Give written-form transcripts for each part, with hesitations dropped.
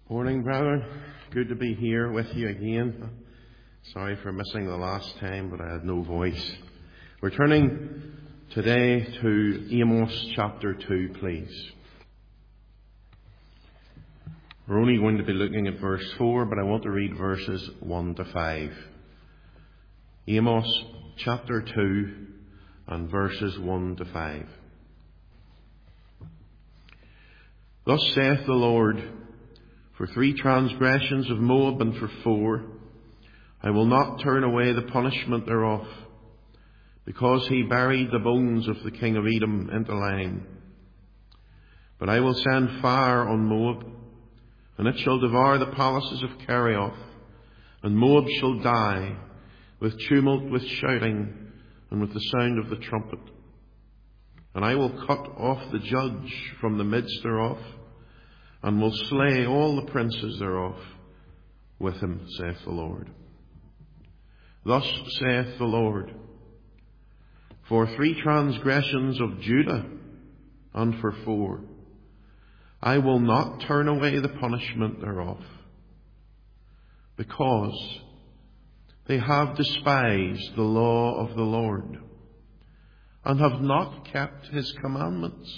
Morning, brethren. Good to be here with you again. Sorry for missing the last time, but I had no voice. We're turning today to Amos chapter 2, please. We're only going to be looking at verse 4, but I want to read verses 1 to 5. Amos chapter 2 and verses 1 to 5. Thus saith the Lord, for 3 transgressions of Moab and for 4, I will not turn away the punishment thereof, because he buried the bones of the king of Edom into lime. But I will send fire on Moab, and it shall devour the palaces of Kerioth, and Moab shall die with tumult, with shouting, and with the sound of the trumpet. And I will cut off the judge from the midst thereof, and will slay all the princes thereof with him, saith the Lord. Thus saith the Lord, for 3 transgressions of Judah, and for 4, I will not turn away the punishment thereof, because they have despised the law of the Lord, and have not kept his commandments,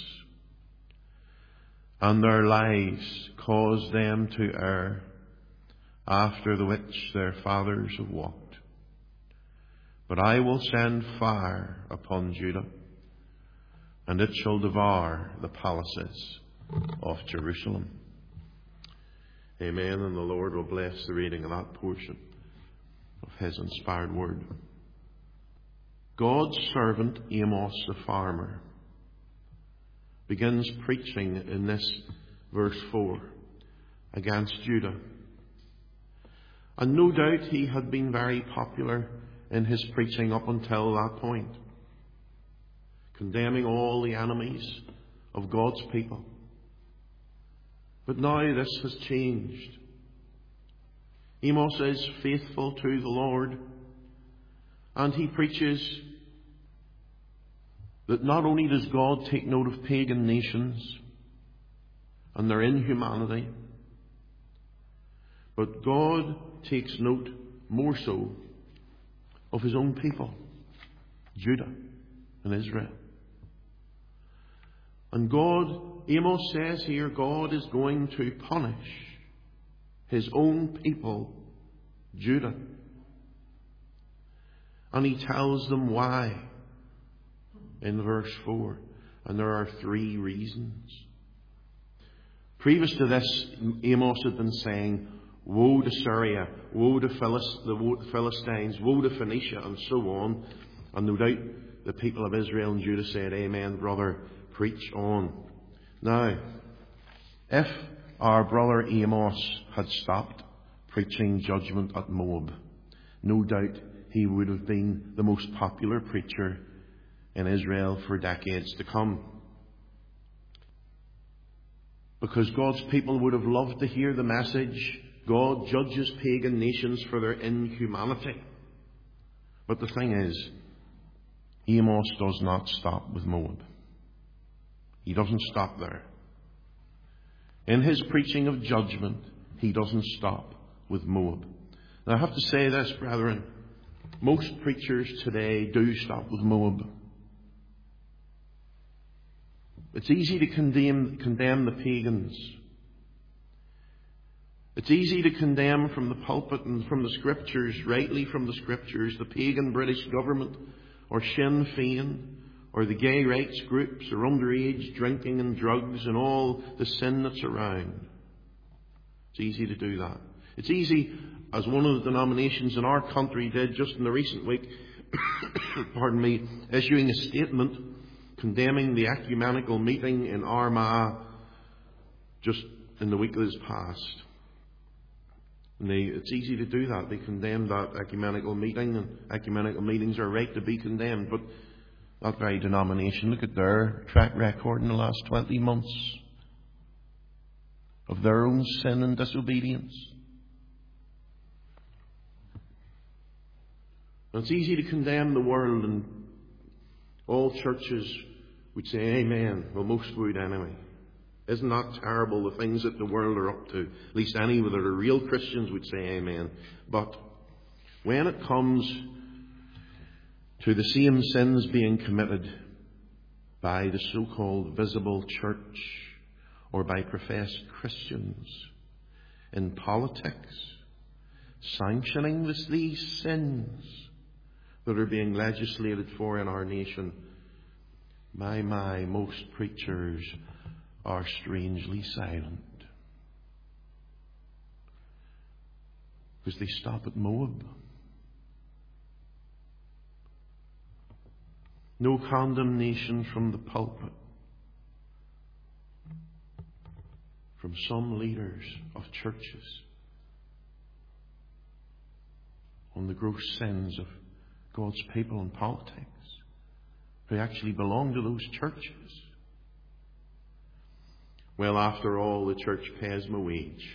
and their lies cause them to err, after the which their fathers have walked. But I will send fire upon Judah, and it shall devour the palaces of Jerusalem. Amen, and the Lord will bless the reading of that portion of his inspired word. God's servant Amos the farmer begins preaching in this verse 4 against Judah. And no doubt he had been very popular in his preaching up until that point, condemning all the enemies of God's people. But now this has changed. Amos is faithful to the Lord, and he preaches that not only does God take note of pagan nations and their inhumanity, but God takes note more so of his own people, Judah and Israel. And God, Amos says here, God is going to punish his own people, Judah. And he tells them why in verse 4. And there are 3 reasons. Previous to this, Amos had been saying, woe to Syria, woe to the Philistines, woe to Phoenicia, and so on. And no doubt the people of Israel and Judah said, amen, brother, preach on. Now, if our brother Amos had stopped preaching judgment at Moab, no doubt he would have been the most popular preacher in Israel for decades to come. Because God's people would have loved to hear the message, God judges pagan nations for their inhumanity. But the thing is, Amos does not stop with Moab. He doesn't stop there. In his preaching of judgment, he doesn't stop with Moab. Now I have to say this, brethren. Most preachers today do stop with Moab. It's easy to condemn the pagans. It's easy to condemn from the pulpit and from the Scriptures, rightly from the Scriptures, the pagan British government, or Sinn Féin, or the gay rights groups, or underage drinking and drugs, and all the sin that's around. It's easy to do that. It's easy, as one of the denominations in our country did just in the recent week, issuing a statement condemning the ecumenical meeting in Armagh just in the week that has passed. And it's easy to do that. They condemned that ecumenical meeting, and ecumenical meetings are right to be condemned. But that very denomination, look at their track record in the last 20 months of their own sin and disobedience. And it's easy to condemn the world, and all churches would say, amen. Well, most would anyway. Isn't that terrible, the things that the world are up to? At least any that are real Christians would say amen. But when it comes to the same sins being committed by the so-called visible church or by professed Christians in politics, sanctioning these sins that are being legislated for in our nation, my, most preachers are strangely silent. Because they stop at Moab. No condemnation from the pulpit from some leaders of churches on the gross sins of God's people in politics who actually belong to those churches. Well, after all, the church pays my wage.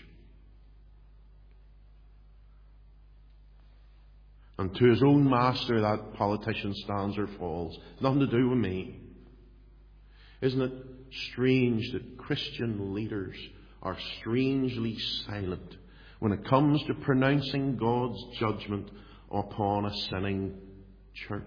And to his own master that politician stands or falls. It's nothing to do with me. Isn't it strange that Christian leaders are strangely silent when it comes to pronouncing God's judgment upon a sinning church?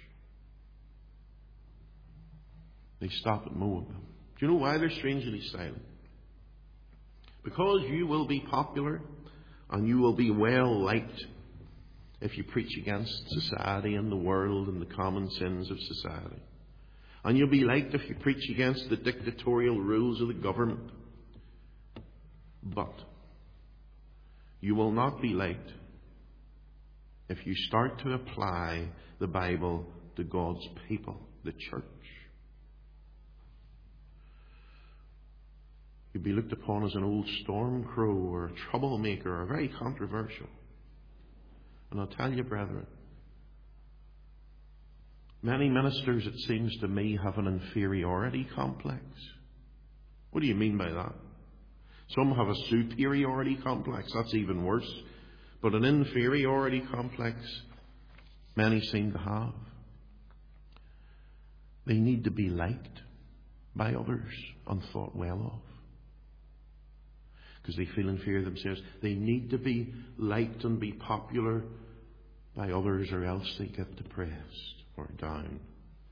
They stop at Moab. Do you know why they're strangely silent? Because you will be popular and you will be well liked if you preach against society and the world and the common sins of society. And you'll be liked if you preach against the dictatorial rules of the government. But you will not be liked if you start to apply the Bible to God's people, the church. You'll be looked upon as an old storm crow or a troublemaker or very controversial. And I'll tell you, brethren, many ministers, it seems to me, have an inferiority complex. What do you mean by that? Some have a superiority complex. That's even worse. But an inferiority complex, many seem to have. They need to be liked by others and thought well of. Because they feel inferior themselves. They need to be liked and be popular by others, or else they get depressed or down.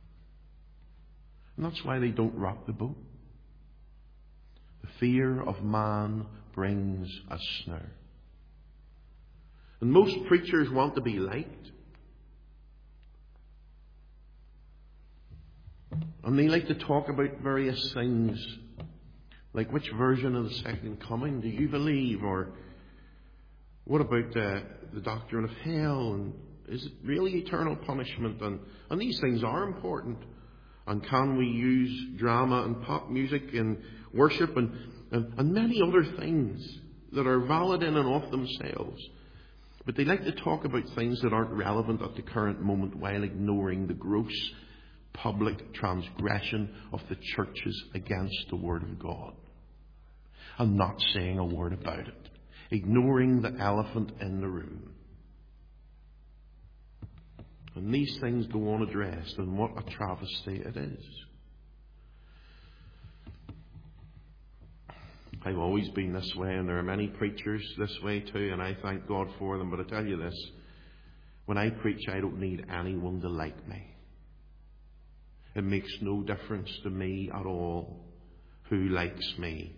And that's why they don't rock the boat. The fear of man brings a snare. And most preachers want to be liked. And they like to talk about various things, like which version of the second coming do you believe? Or what about the doctrine of hell? And is it really eternal punishment? And these things are important. And can we use drama and pop music and worship and many other things that are valid in and of themselves? But they like to talk about things that aren't relevant at the current moment while ignoring the gross public transgression of the churches against the Word of God. And not saying a word about it. Ignoring the elephant in the room. And these things go unaddressed, and what a travesty it is. I've always been this way, and there are many preachers this way too, and I thank God for them. But I tell you this, when I preach, I don't need anyone to like me. It makes no difference to me at all who likes me.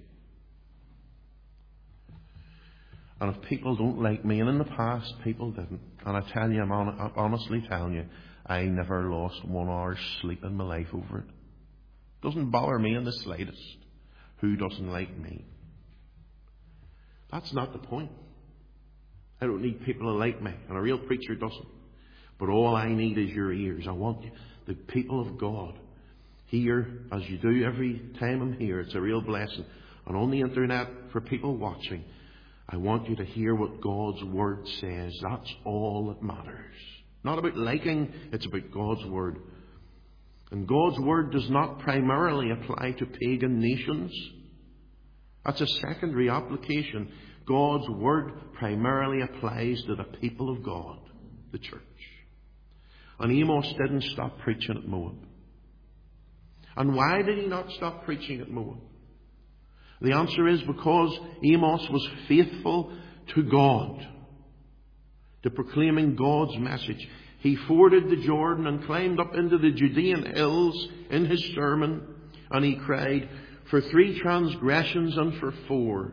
And if people don't like me, and in the past people didn't, and I tell you, I'm honestly telling you, I never lost 1 hour's sleep in my life over it. It doesn't bother me in the slightest who doesn't like me. That's not the point. I don't need people to like me, and a real preacher doesn't. But all I need is your ears. I want you, the people of God, here, as you do every time I'm here. It's a real blessing. And on the internet, for people watching, I want you to hear what God's Word says. That's all that matters. Not about liking, it's about God's Word. And God's Word does not primarily apply to pagan nations. That's a secondary application. God's Word primarily applies to the people of God, the church. And Amos didn't stop preaching at Moab. And why did he not stop preaching at Moab? The answer is because Amos was faithful to God, to proclaiming God's message. He forded the Jordan and climbed up into the Judean hills in his sermon, and he cried, "For 3 transgressions and for 4,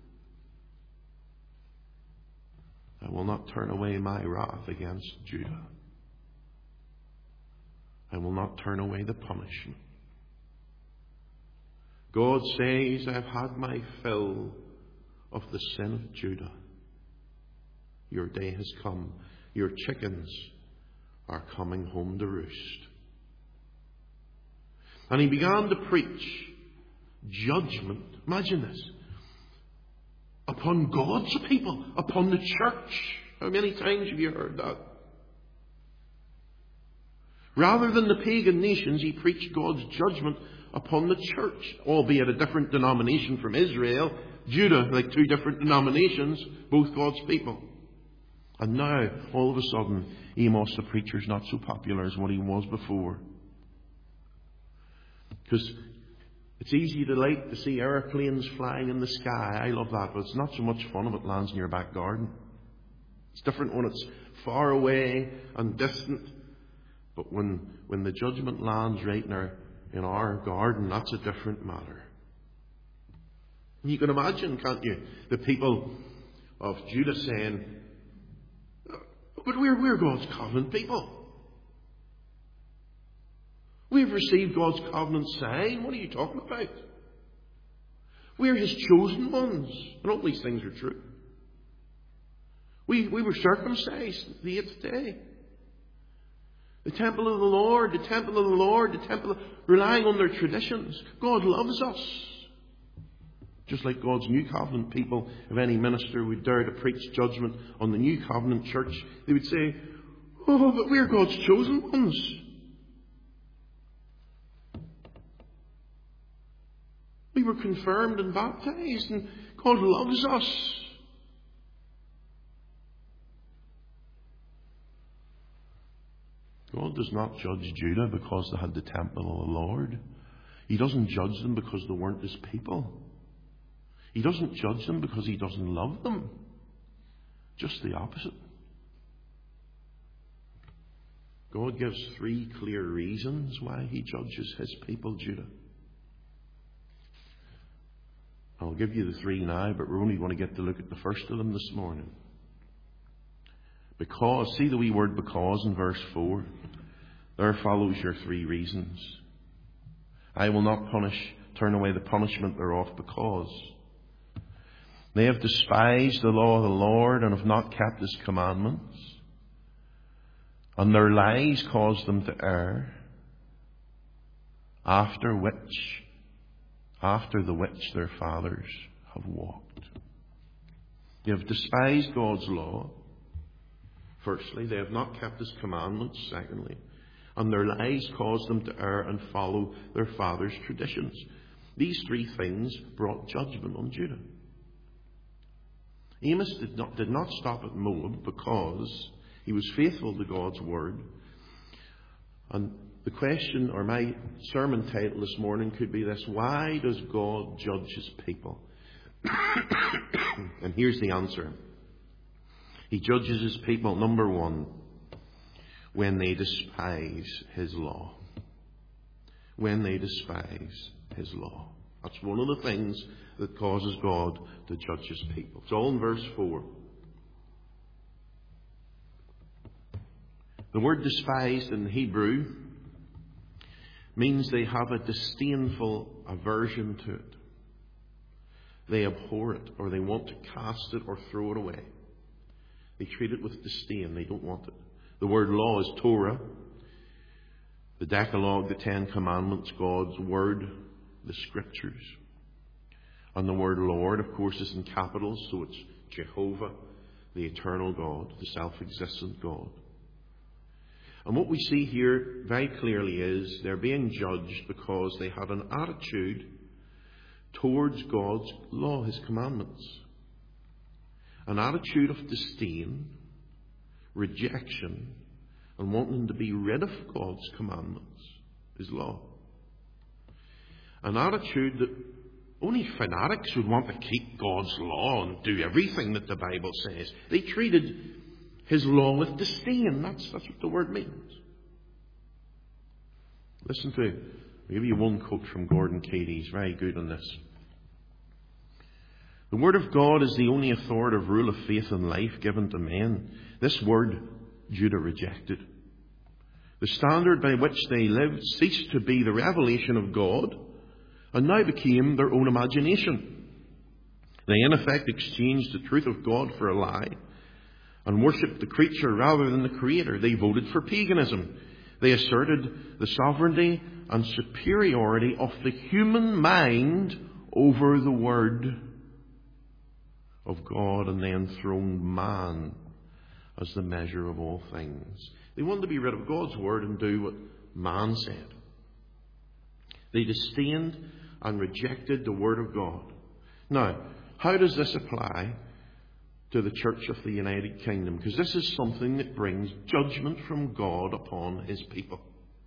I will not turn away my wrath against Judah. I will not turn away the punishment." God says, "I've had my fill of the sin of Judah. Your day has come. Your chickens are coming home to roost." And he began to preach judgment. Imagine this. Upon God's people, upon the church. How many times have you heard that? Rather than the pagan nations, he preached God's judgment upon the church, albeit a different denomination from Israel. Judah, like 2 different denominations, both God's people. And now, all of a sudden, Amos the preacher's not so popular as what he was before. Because it's easy to like to see airplanes flying in the sky. I love that, but it's not so much fun if it lands in your back garden. It's different when it's far away and distant. But when the judgment lands right in our garden, that's a different matter. And you can imagine, can't you, the people of Judah saying, "But we're God's covenant people. We've received God's covenant sign. What are you talking about? We're His chosen ones." And all these things are true. We were circumcised the 8th day. The temple of the Lord, the temple of the Lord, the temple of, relying on their traditions. God loves us. Just like God's new covenant people, if any minister would dare to preach judgment on the new covenant church, they would say, "Oh, but we're God's chosen ones. We were confirmed and baptized, and God loves us." God does not judge Judah because they had the temple of the Lord. He doesn't judge them because they weren't His people. He doesn't judge them because He doesn't love them. Just the opposite. God gives 3 clear reasons why He judges His people, Judah. I'll give you the 3 now, but we're only going to get to look at the first of them this morning. Because, see the wee word "because" in verse 4. There follows your 3 reasons. "I will not turn away the punishment thereof, because they have despised the law of the Lord and have not kept His commandments, and their lies caused them to err, after the which their fathers have walked." They have despised God's law. Firstly, they have not kept His commandments. Secondly, and their lies caused them to err and follow their fathers' traditions. These 3 things brought judgment on Judah. Amos did not stop at Moab because he was faithful to God's word. And the question, or my sermon title this morning could be this: why does God judge His people? And here's the answer. He judges His people, number 1, when they despise His law. When they despise His law. That's one of the things that causes God to judge His people. It's all in verse 4. The word despised in Hebrew means they have a disdainful aversion to it. They abhor it, or they want to cast it or throw it away. They treat it with disdain. They don't want it. The word law is Torah. The Decalogue, the 10 Commandments, God's Word, the Scriptures. And the word Lord, of course, is in capitals, so it's Jehovah, the eternal God, the self-existent God. And what we see here very clearly is they're being judged because they had an attitude towards God's law, His commandments. An attitude of disdain, rejection, and wanting to be rid of God's commandments, His law. An attitude that Only fanatics would want to keep God's law and do everything that the Bible says. They treated His law with disdain. That's what the word means. Listen to, I'll give you one quote from Gordon Cady. He's very good on this. The Word of God is the only authoritative rule of faith and life given to men. This word Judah rejected. The standard by which they lived ceased to be the revelation of God and now became their own imagination. They in effect exchanged the truth of God for a lie and worshipped the creature rather than the Creator. They voted for paganism. They asserted the sovereignty and superiority of the human mind over the Word of God, and they enthroned man as the measure of all things. They wanted to be rid of God's Word and do what man said. They disdained and rejected the Word of God. Now, how does this apply to the Church of the United Kingdom? Because this is something that brings judgment from God upon His people.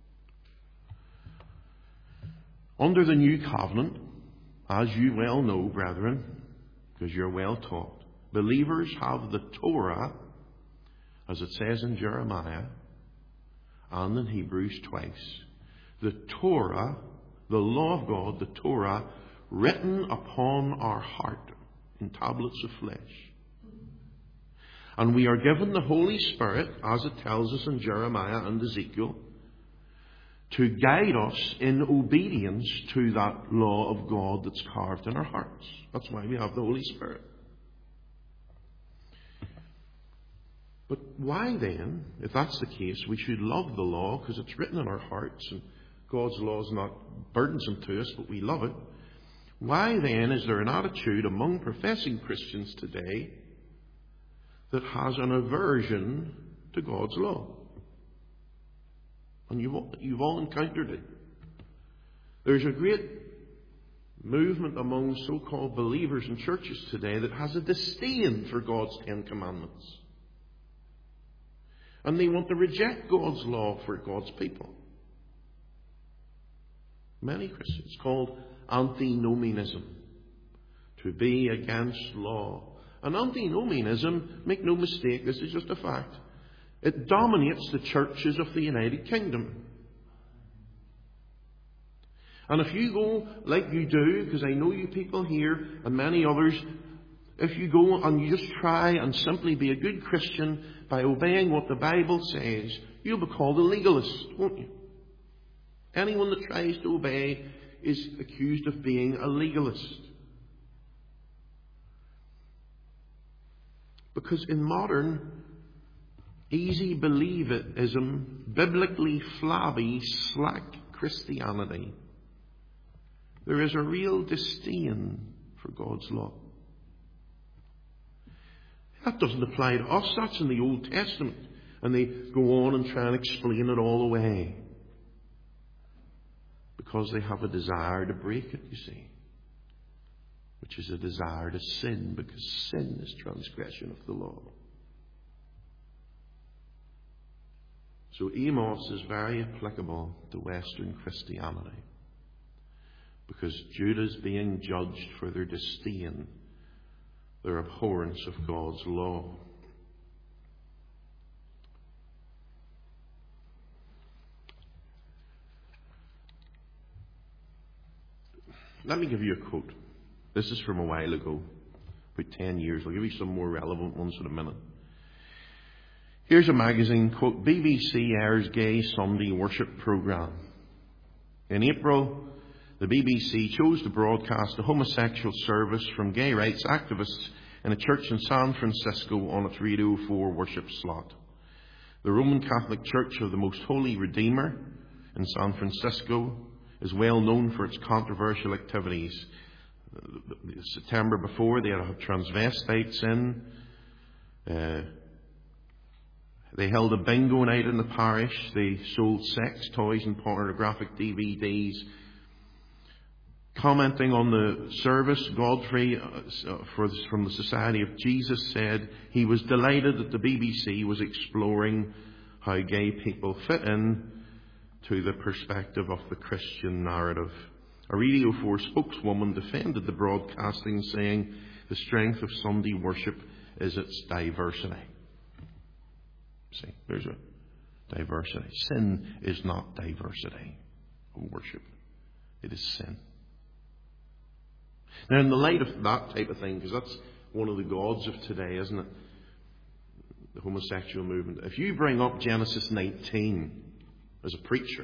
Under the New Covenant, as you well know, brethren, because you're well taught, believers have the Torah, as it says in Jeremiah and in Hebrews twice. The Torah, the law of God, the Torah, written upon our heart in tablets of flesh. And we are given the Holy Spirit, as it tells us in Jeremiah and Ezekiel, to guide us in obedience to that law of God that's carved in our hearts. That's why we have the Holy Spirit. But why then, if that's the case, we should love the law because it's written in our hearts and God's law is not burdensome to us, but we love it. Why then is there an attitude among professing Christians today that has an aversion to God's law? And you've all encountered it. There's a great movement among so-called believers in churches today that has a disdain for God's Ten Commandments. And they want to reject God's law for God's people. Many Christians called antinomianism, to be against law. And antinomianism, make no mistake, this is just a fact, it dominates the churches of the United Kingdom. And if you go like you do, because I know you people here and many others, if you go and you just try and simply be a good Christian by obeying what the Bible says, you'll be called a legalist, won't you? Anyone that tries to obey is accused of being a legalist. Because in modern, easy believism, biblically flabby, slack Christianity, there is a real disdain for God's law. That doesn't apply to us. That's in the Old Testament. And they go on and try and explain it all away. Because they have a desire to break it, you see. Which is a desire to sin, because sin is transgression of the law. So Amos is very applicable to Western Christianity. Because Judah's being judged for their disdain, their abhorrence of God's law. Let me give you a quote. This is from a while ago, about 10 years. I'll give you some more relevant ones in a minute. Here's a magazine, quote, BBC airs gay Sunday worship programme. In April, the BBC chose to broadcast a homosexual service from gay rights activists in a church in San Francisco on its Radio 4 worship slot. The Roman Catholic Church of the Most Holy Redeemer in San Francisco is well known for its controversial activities. September before, they had transvestites in. They held a bingo night in the parish. They sold sex toys and pornographic DVDs. Commenting on the service, Godfrey from the Society of Jesus said he was delighted that the BBC was exploring how gay people fit in to the perspective of the Christian narrative. A Radio 4 spokeswoman defended the broadcasting, saying the strength of Sunday worship is its diversity. See, there's a diversity. Sin is not diversity of worship. It is sin. Now, in the light of that type of thing, because that's one of the gods of today, isn't it? The homosexual movement. If you bring up Genesis 19 as a preacher,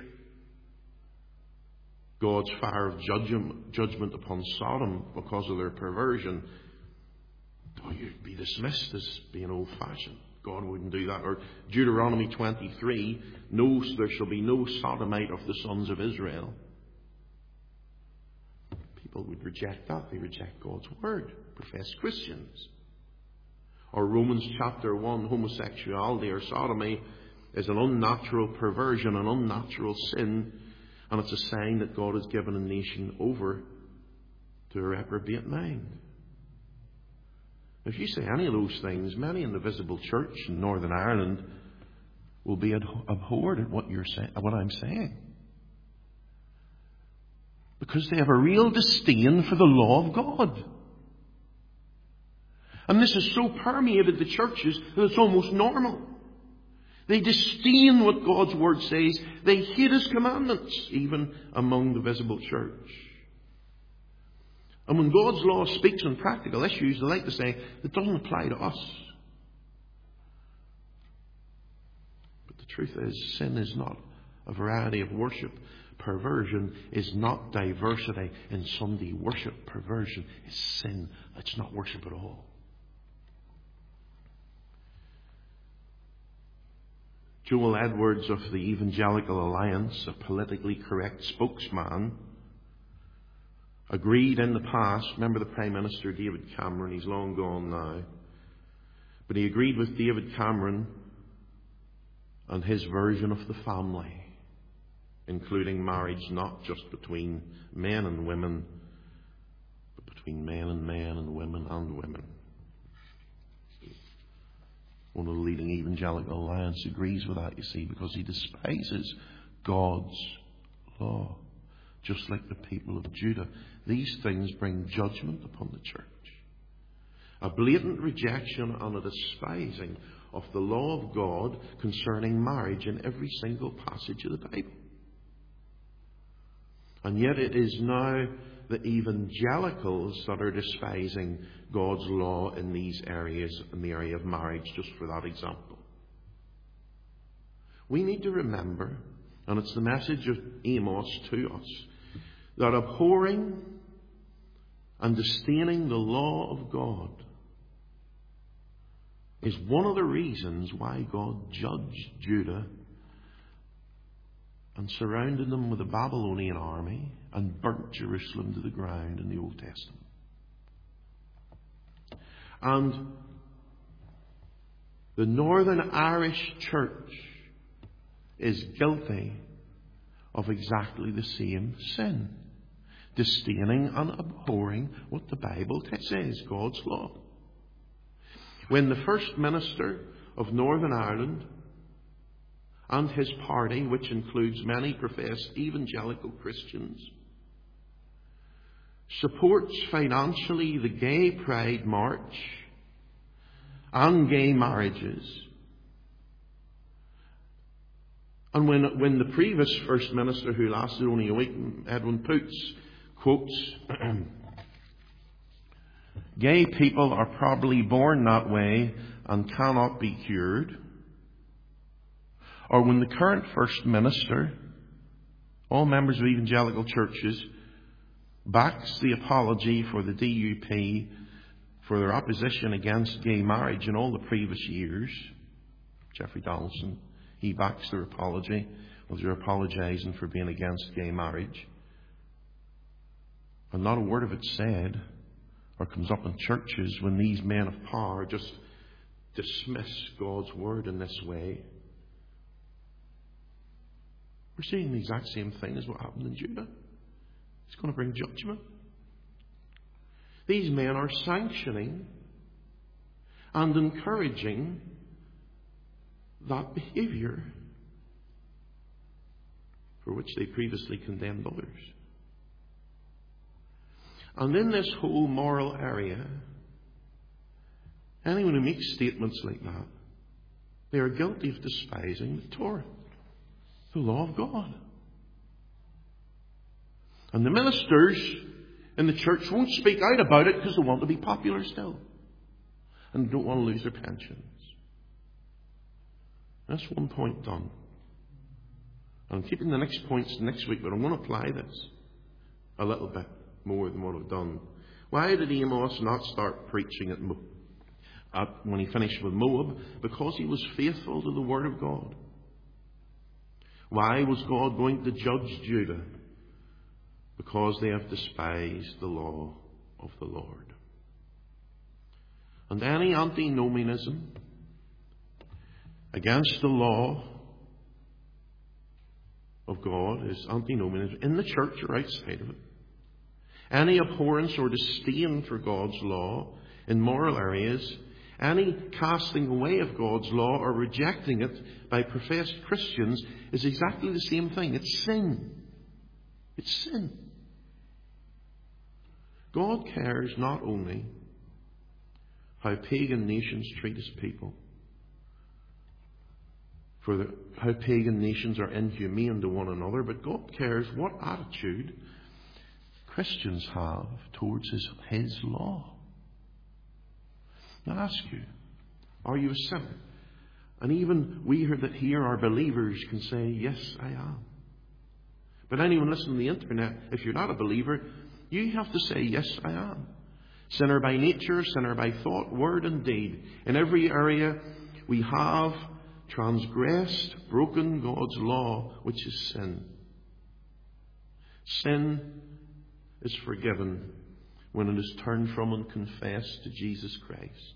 God's fire of judgment upon Sodom because of their perversion, you'd be dismissed as being old-fashioned. God wouldn't do that. Or Deuteronomy 23, there shall be no sodomite of the sons of Israel. People would reject that. They reject God's word. Professed Christians. Or Romans chapter 1, homosexuality or sodomy is an unnatural perversion, an unnatural sin, and it's a sign that God has given a nation over to a reprobate mind. If you say any of those things, many in the visible church in Northern Ireland will be abhorred at what I'm saying. Because they have a real disdain for the law of God. And this has so permeated the churches that it's almost normal. They disdain what God's word says. They hate his commandments, even among the visible church. And when God's law speaks on practical issues, they like to say, it doesn't apply to us. But the truth is, sin is not a variety of worship. Perversion is not diversity in Sunday worship. Perversion is sin. It's not worship at all. Joel Edwards of the Evangelical Alliance, a politically correct spokesman, agreed in the past. Remember the Prime Minister David Cameron? He's long gone now. But he agreed with David Cameron and his version of the family, including marriage not just between men and women, but between men and women and women. One of the leading Evangelical Alliance agrees with that, you see, because he despises God's law. Just like the people of Judah. These things bring judgment upon the church. A blatant rejection and a despising of the law of God concerning marriage in every single passage of the Bible. And yet it is now the evangelicals that are despising God's law in these areas, in the area of marriage, just for that example. We need to remember, and it's the message of Amos to us, that abhorring and disdaining the law of God is one of the reasons why God judged Judah and surrounded them with a Babylonian army and burnt Jerusalem to the ground in the Old Testament. And the Northern Irish Church is guilty of exactly the same sin. Disdaining and abhorring what the Bible says, God's law. When the First Minister of Northern Ireland and his party, which includes many professed evangelical Christians, supports financially the Gay Pride March and gay marriages, and when the previous First Minister, who lasted only a week, Edwin Poots, quotes, gay people are probably born that way and cannot be cured. Or when the current First Minister, all members of evangelical churches, backs the apology for the DUP for their opposition against gay marriage in all the previous years. Jeffrey Donaldson, he backs their apology, well, they're apologising for being against gay marriage. And not a word of it said or comes up in churches when these men of power just dismiss God's word in this way. We're seeing the exact same thing as what happened in Judah. It's going to bring judgment. These men are sanctioning and encouraging that behaviour for which they previously condemned others. And in this whole moral area, anyone who makes statements like that, they are guilty of despising the Torah, the law of God. And the ministers in the church won't speak out about it because they want to be popular still and don't want to lose their pensions. That's one point done. I'm keeping the next points next week, but I'm going to apply this a little bit more than what I've done. Why did Amos not start preaching when he finished with Moab? Because he was faithful to the Word of God. Why was God going to judge Judah? Because they have despised the law of the Lord. And any antinomianism against the law of God is antinomianism in the church or outside of it. Any abhorrence or disdain for God's law in moral areas, any casting away of God's law or rejecting it by professed Christians is exactly the same thing. It's sin. It's sin. God cares not only how pagan nations treat his people, how pagan nations are inhumane to one another, but God cares what attitude Christians have towards his law. Now I ask you, are you a sinner? And even we that here are believers can say, yes, I am. But anyone listening to the internet, if you're not a believer, you have to say, yes, I am. Sinner by nature, sinner by thought, word and deed. In every area we have transgressed, broken God's law, which is sin. Sin is forgiven when it is turned from and confessed to Jesus Christ.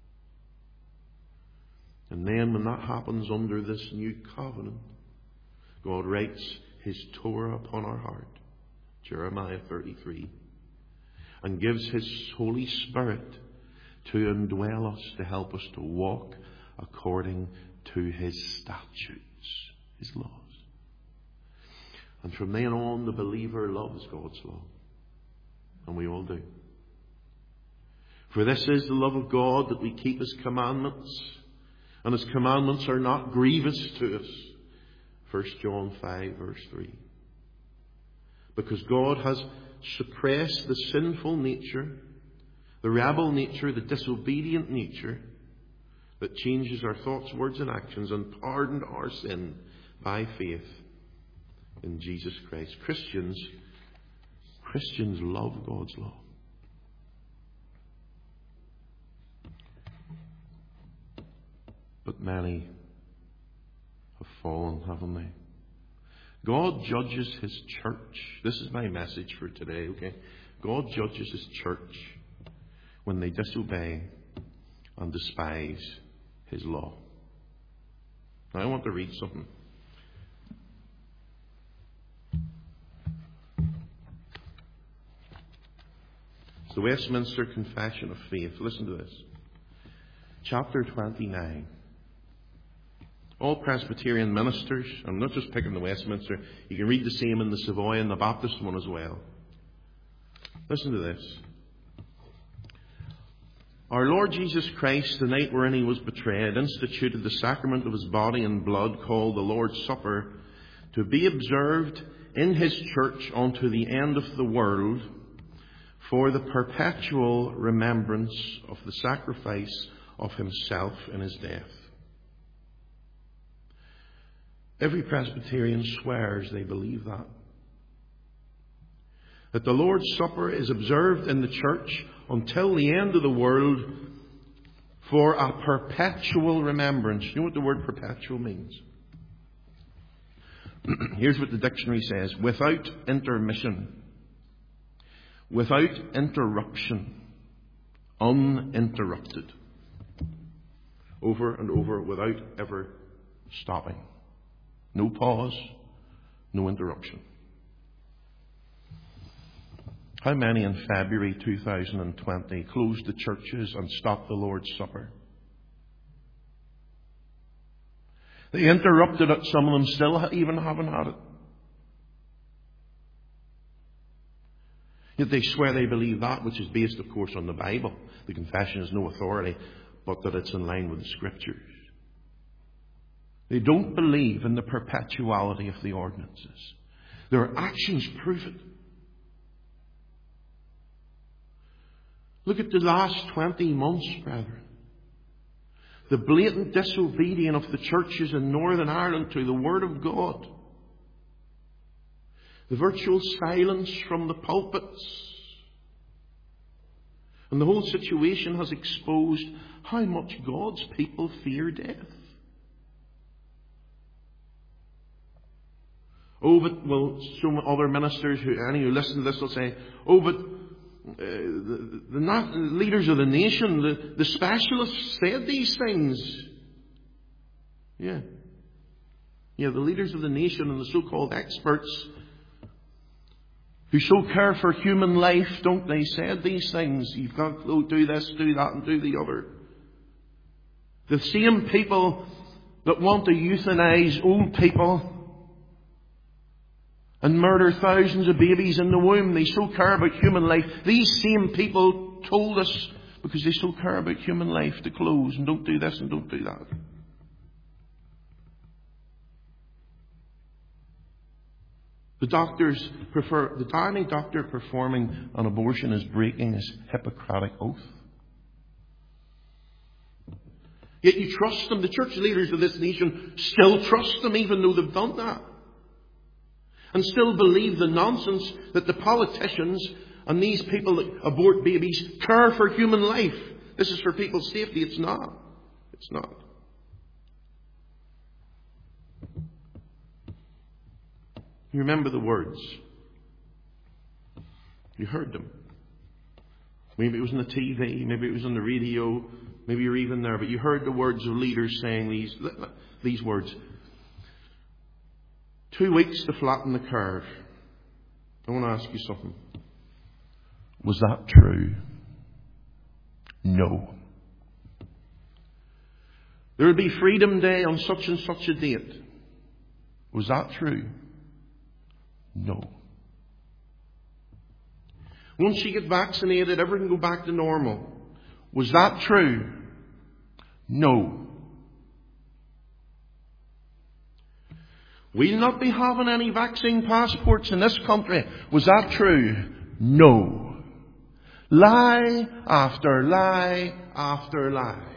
And then when that happens under this new covenant, God writes his Torah upon our heart, Jeremiah 33, and gives his Holy Spirit to indwell us, to help us to walk according to his statutes, his laws. And from then on, the believer loves God's law. And we all do. For this is the love of God, that we keep his commandments, and his commandments are not grievous to us. 1 John 5 verse 3. Because God has suppressed the sinful nature, the rebel nature, the disobedient nature that changes our thoughts, words and actions, and pardoned our sin by faith in Jesus Christ. Christians love God's law. But many have fallen, haven't they? God judges his church. This is my message for today, okay? God judges his church when they disobey and despise his law. Now I want to read something. It's the Westminster Confession of Faith. Listen to this. Chapter 29. All Presbyterian ministers, I'm not just picking the Westminster, you can read the same in the Savoy and the Baptist one as well. Listen to this. Our Lord Jesus Christ, the night wherein he was betrayed, instituted the sacrament of his body and blood, called the Lord's Supper, to be observed in his church unto the end of the world, for the perpetual remembrance of the sacrifice of himself in his death. Every Presbyterian swears they believe that. That the Lord's Supper is observed in the church until the end of the world for a perpetual remembrance. You know what the word perpetual means? Here's what the dictionary says. Without intermission. Without interruption. Uninterrupted. Over and over without ever stopping. No pause, no interruption. How many in February 2020 closed the churches and stopped the Lord's Supper? They interrupted it. Some of them still even haven't had it. Yet they swear they believe that, which is based, of course, on the Bible. The confession has no authority, but that it's in line with the Scriptures. They don't believe in the perpetuality of the ordinances. Their actions prove it. Look at the last 20 months, brethren. The blatant disobedience of the churches in Northern Ireland to the Word of God. The virtual silence from the pulpits. And the whole situation has exposed how much God's people fear death. Oh, but, well, some other ministers who listen to this will say, oh, but the leaders of the nation, the specialists said these things. Yeah. Yeah, the leaders of the nation and the so-called experts who so care for human life, don't they, said these things. You've got to do this, do that, and do the other. The same people that want to euthanize old people and murder thousands of babies in the womb, they so care about human life. These same people told us, because they so care about human life, to close and don't do this and don't do that. The dying doctor performing an abortion is breaking his Hippocratic oath. Yet you trust them. The church leaders of this nation still trust them, even though they've done that. And still believe the nonsense that the politicians and these people that abort babies care for human life. This is for people's safety. It's not. It's not. You remember the words. You heard them. Maybe it was on the TV, maybe it was on the radio, maybe you're even there, but you heard the words of leaders saying these words. 2 weeks to flatten the curve. I want to ask you something. Was that true? No. There will be Freedom Day on such and such a date. Was that true? No. Once you get vaccinated, everything will go back to normal. Was that true? No. We'll not be having any vaccine passports in this country. Was that true? No. Lie after lie after lie.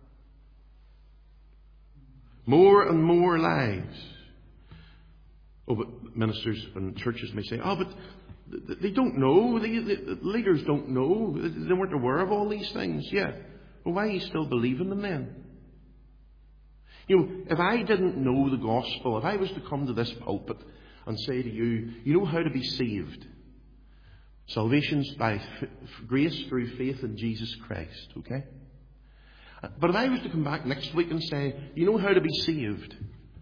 More and more lies. Oh, but ministers and churches may say, oh, but they don't know. The leaders don't know. They weren't aware of all these things. Yeah. Well, why are you still believing them then? You know, if I didn't know the gospel, if I was to come to this pulpit and say to you, you know how to be saved. Salvation's by grace through faith in Jesus Christ, okay? But if I was to come back next week and say, you know how to be saved?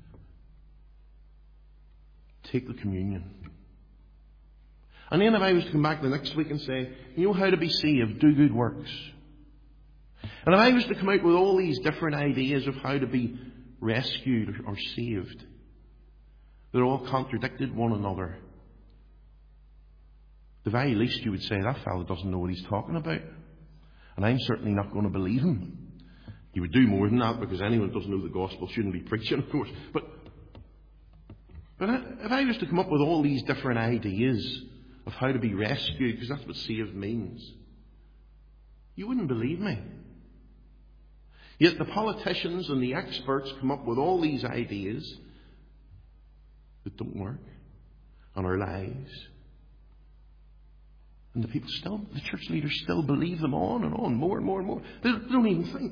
Take the communion. And then if I was to come back the next week and say, you know how to be saved? Do good works. And if I was to come out with all these different ideas of how to be rescued or saved, they're all contradicted one another. At the very least you would say, that fellow doesn't know what he's talking about. And I'm certainly not going to believe him. You would do more than that, because anyone who doesn't know the gospel shouldn't be preaching, of course. But if I was to come up with all these different ideas of how to be rescued, because that's what saved means, you wouldn't believe me. Yet the politicians and the experts come up with all these ideas that don't work and are lies. And the people still, the church leaders still believe them on and on, more and more and more. They don't even think.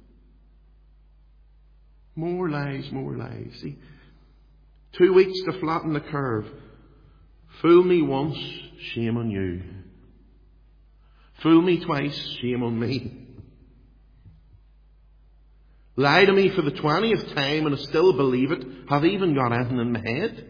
More lies, more lies. See, 2 weeks to flatten the curve. Fool me once, shame on you. Fool me twice, shame on me. Lie to me for the 20th time and I still believe it. Have even got anything in my head.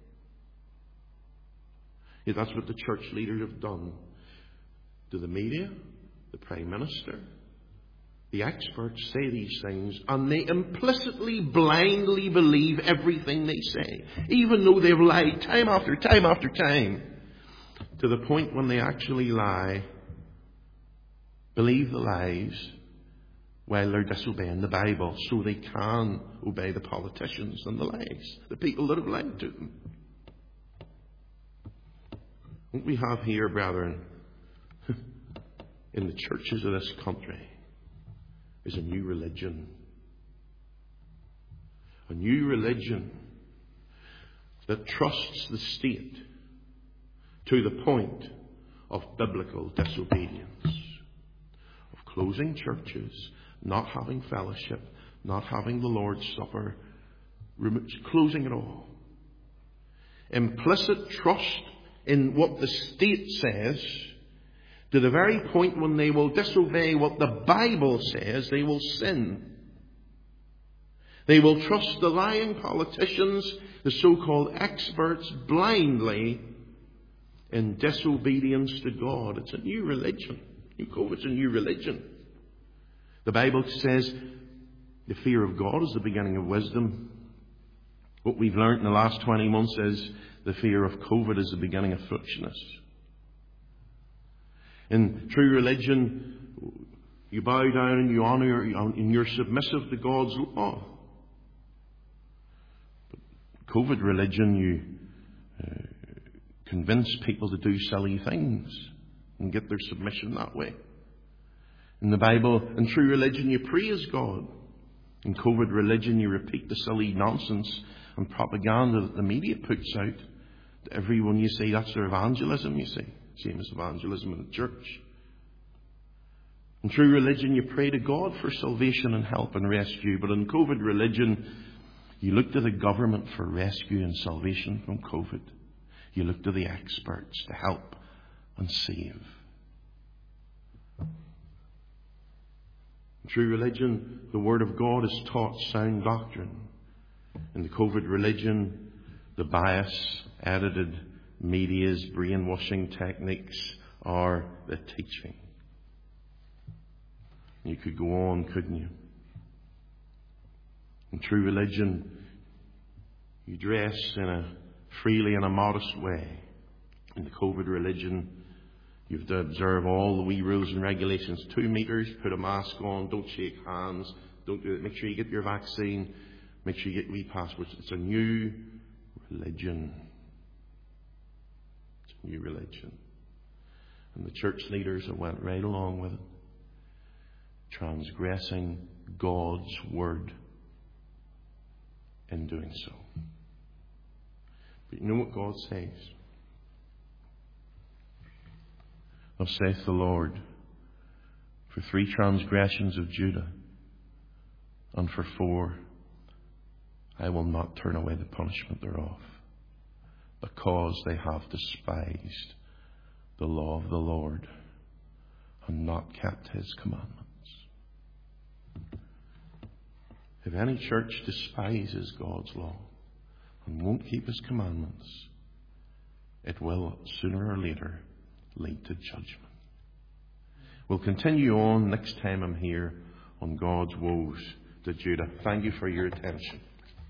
Yeah, that's what the church leaders have done to the media, the Prime Minister. The experts say these things and they implicitly, blindly believe everything they say, even though they've lied time after time after time to the point when they actually lie, believe the lies, while they're disobeying the Bible so they can obey the politicians and the lies, the people that have lied to them. What we have here, brethren, in the churches of this country is a new religion. A new religion that trusts the state to the point of biblical disobedience, of closing churches, not having fellowship, not having the Lord's Supper, closing it all. Implicit trust in what the state says, to the very point when they will disobey what the Bible says, they will sin. They will trust the lying politicians, the so-called experts, blindly in disobedience to God. It's a new religion. It's a new religion. The Bible says the fear of God is the beginning of wisdom. What we've learned in the last 20 months is the fear of COVID is the beginning of foolishness. In true religion, you bow down and you honour and you're submissive to God's law. But COVID religion, you convince people to do silly things and get their submission that way. In the Bible, in true religion, you praise God. In COVID religion, you repeat the silly nonsense and propaganda that the media puts out to everyone you see. That's their evangelism, you see. Same as evangelism in the church. In true religion, you pray to God for salvation and help and rescue. But in COVID religion, you look to the government for rescue and salvation from COVID. You look to the experts to help and save. In true religion, the Word of God is taught sound doctrine. In the COVID religion, the bias, edited media's brainwashing techniques are the teaching. You could go on, couldn't you? In true religion, you dress freely in a modest way. In the COVID religion, you have to observe all the wee rules and regulations. 2 meters, put a mask on, don't shake hands, don't do it. Make sure you get your vaccine, make sure you get wee passports. It's a new religion. It's a new religion. And the church leaders have went right along with it, transgressing God's word in doing so. But you know what God says? Thus saith the Lord, for 3 transgressions of Judah, and for 4, I will not turn away the punishment thereof, because they have despised the law of the Lord, and not kept his commandments. If any church despises God's law and won't keep his commandments, it will sooner or later lead to judgment. We'll continue on next time I'm here on God's woes to Judah. Thank you for your attention.